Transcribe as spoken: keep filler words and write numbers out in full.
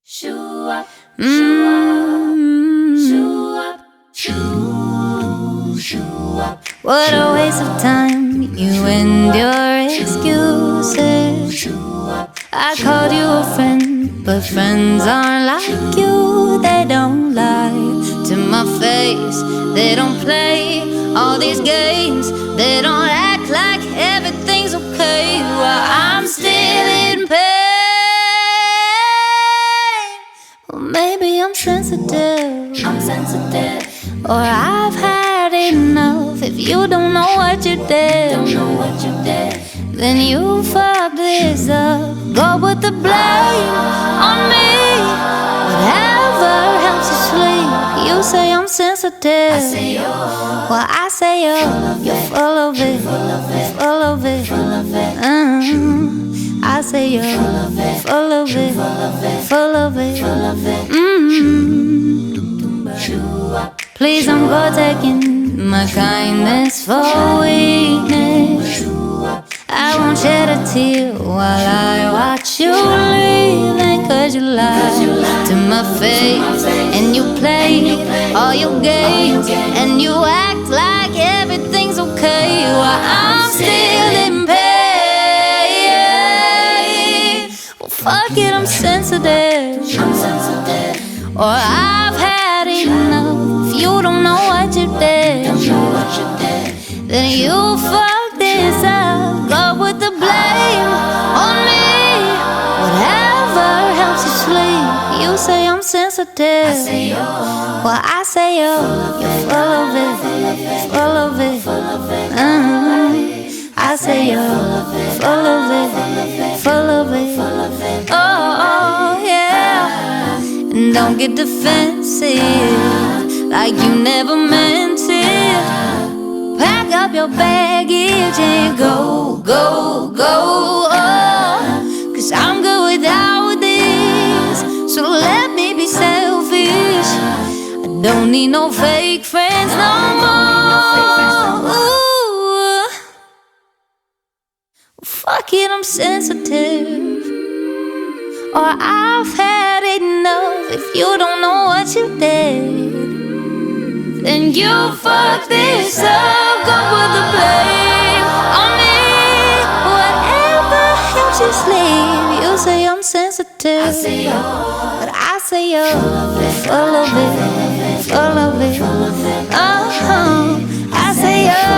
Show up, show up, show up, show, show up. What a waste of time, you and your excuses. I called you a friend, but friends aren't like you. They don't lie to my face, they don't play all these games. They don't act like everything's okay while I'm still in pain. Well, maybe I'm sensitive, I'm sensitive, or I've had enough. If you don't know what you did, don't know what you did, then you fucked this up. Go put the blame on me. Whatever helps you sleep. You say I'm sensitive, I say yo, well I say yo, you're full of it, full of it, full of it, full of it, mm-hmm. I say yo, full of it, full of it, full of it, full of it, full of it. Mm-hmm. Show up, Please don't go taking my kindness for weakness. show up, I won't shed a tear while I watch you leaving. Cause you lie to my face, and you play all your games, and you act like everything's okay while I'm still in pain. Well, fuck it, I'm sensitive, I'm sensitive, or I've had enough. If you don't know what you did, don't know what you did, then you fucked this up. Go put the blame on me. Whatever helps you sleep. You say I'm sensitive, I say yo, well I say yo, you're full of it, full of it, full of it, mm-hmm. I say yo, full of it, full of it, full of it. oh, oh yeah. And don't get defensive, like you never meant it. Pack up your baggage and go, go, go, oh. Cause I'm good without this, so let me be selfish. I don't need no fake friends no more. Ooh. Fuck it, I'm sensitive, or I've had enough. If you don't know what you did, then you fucked this up. Go put the blame on me. Whatever helps you sleep. You say I'm sensitive, I say yo, but I say yo, full of it, full of it, full of it. uh-huh. I say yo,